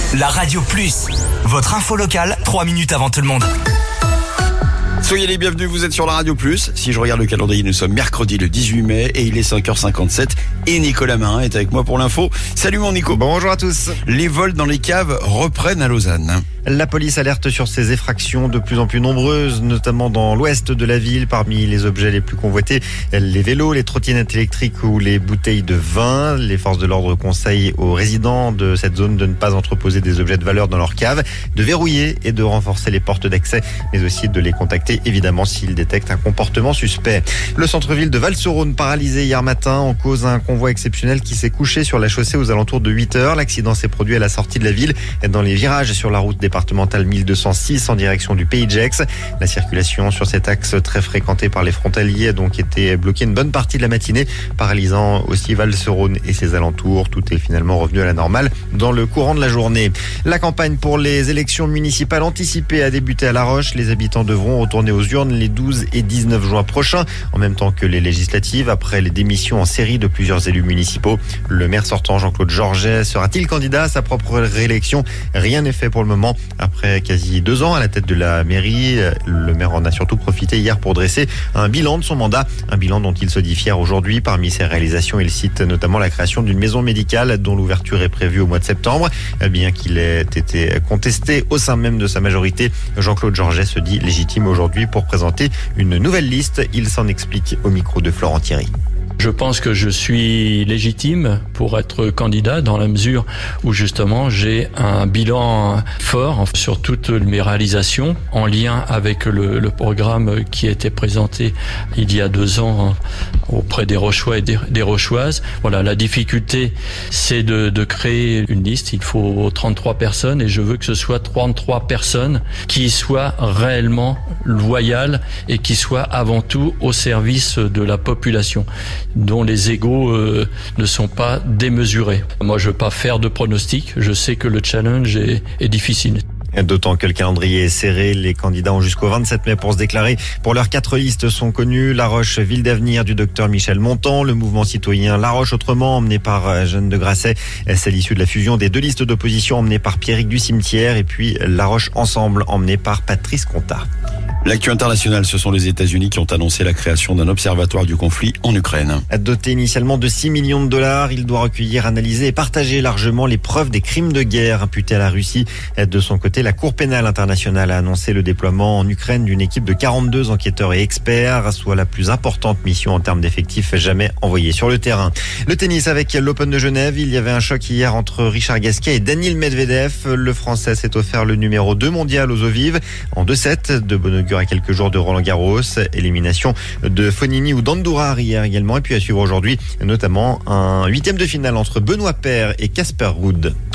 La Radio Plus, votre info locale, 3 minutes avant tout le monde. Soyez les bienvenus, vous êtes sur la Radio Plus. Si je regarde le calendrier, nous sommes mercredi le 18 mai et il est 5h57 et Nicolas Marin est avec moi pour l'info. Salut mon Nico. Bonjour à tous. Les vols dans les caves reprennent à Lausanne. La police alerte sur ces effractions de plus en plus nombreuses, notamment dans l'ouest de la ville. Parmi les objets les plus convoités, les vélos, les trottinettes électriques ou les bouteilles de vin. Les forces de l'ordre conseillent aux résidents de cette zone de ne pas entreposer des objets de valeur dans leur cave, de verrouiller et de renforcer les portes d'accès, mais aussi de les contacter évidemment s'ils détectent un comportement suspect. Le centre-ville de Val-sur-Rhône paralysé hier matin en cause d'un convoi exceptionnel qui s'est couché sur la chaussée aux alentours de 8h. L'accident s'est produit à la sortie de la ville, dans les virages sur la route départementale 1206 en direction du Pays de Gex. La circulation sur cet axe très fréquenté par les frontaliers a donc été bloquée une bonne partie de la matinée, paralysant aussi Val-sur-Rhône et ses alentours. Tout est finalement revenu à la normale dans le courant de la journée. La campagne pour les élections municipales anticipées a débuté à La Roche. Les habitants devront retourner aux urnes les 12 et 19 juin prochains, en même temps que les législatives, après les démissions en série de plusieurs élus municipaux. Le maire sortant, Jean-Claude Georget, sera-t-il candidat à sa propre réélection? Rien n'est fait pour le moment. Après quasi 2 ans à la tête de la mairie, le maire en a surtout profité hier pour dresser un bilan de son mandat, un bilan dont il se dit fier aujourd'hui. Parmi ses réalisations, il cite notamment la création d'une maison médicale dont l'ouverture est prévue au mois de septembre. Bien qu'il ait été contesté au sein même de sa majorité, Jean-Claude Georget se dit légitime aujourd'hui pour présenter une nouvelle liste. Il s'en explique au micro de Florent Thierry. Je pense que je suis légitime pour être candidat dans la mesure où justement j'ai un bilan fort sur toutes mes réalisations en lien avec le programme qui a été présenté il y a 2 ans auprès des Rochois et des Rochoises. Voilà, la difficulté c'est de créer une liste. Il faut 33 personnes et je veux que ce soit 33 personnes qui soient réellement loyales et qui soient avant tout au service de la population, dont les égos ne sont pas démesurés. Moi, je veux pas faire de pronostics. Je sais que le challenge est difficile. D'autant que le calendrier est serré, les candidats ont jusqu'au 27 mai pour se déclarer. Pour leurs 4 listes sont connues: La Roche, Ville d'avenir du docteur Michel Montan, le mouvement citoyen La Roche autrement emmené par Jeanne de Grasset, c'est l'issue de la fusion des 2 listes d'opposition emmenées par Pierrick du Cimetière, et puis La Roche ensemble emmenée par Patrice Contat. L'actu internationale, ce sont les États-Unis qui ont annoncé la création d'un observatoire du conflit en Ukraine. Doté initialement de 6 millions de dollars, il doit recueillir, analyser et partager largement les preuves des crimes de guerre imputés à la Russie. De son côté, la Cour pénale internationale a annoncé le déploiement en Ukraine d'une équipe de 42 enquêteurs et experts, soit la plus importante mission en termes d'effectifs jamais envoyée sur le terrain. Le tennis avec l'Open de Genève, il y avait un choc hier entre Richard Gasquet et Daniil Medvedev. Le Français s'est offert le numéro 2 mondial aux eaux vives en 2-7, de bon augure à quelques jours de Roland Garros. Élimination de Fonini ou d'Andourar hier également. Et puis à suivre aujourd'hui, notamment un 8e de finale entre Benoît Paire et Casper Ruud.